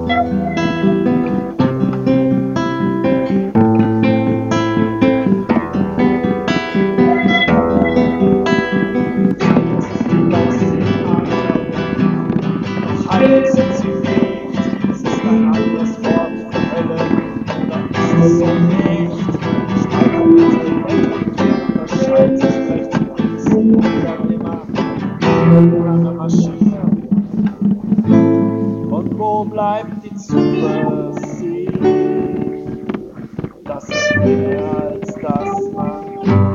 Und wo bleibt die Zuversicht? Das ist mehr als das man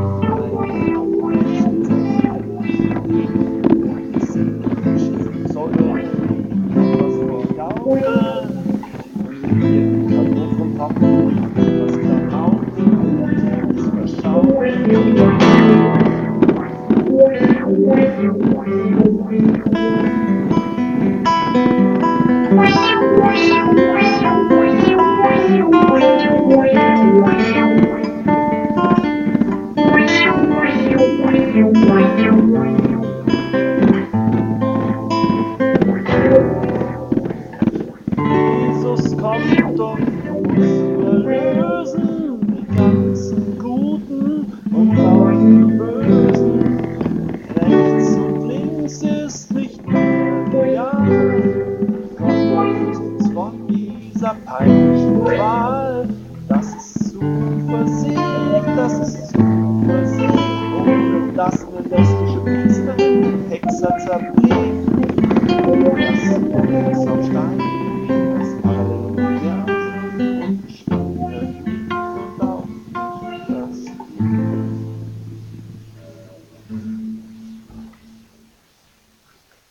was vorgaukeln, jeden Tag vom Pappen, was dann auch ist verschauen. Jesus kommt und muss erlösen die ganzen Guten und auch die Bösen. Rechts und links ist nicht mehr real. Gott löst uns von dieser peinlichen Qual. Das ist Zuversicht, das ist Zuversicht. Ohne dass eine lesbische Priesterin den Hexer zerbricht. Das ist am Stein.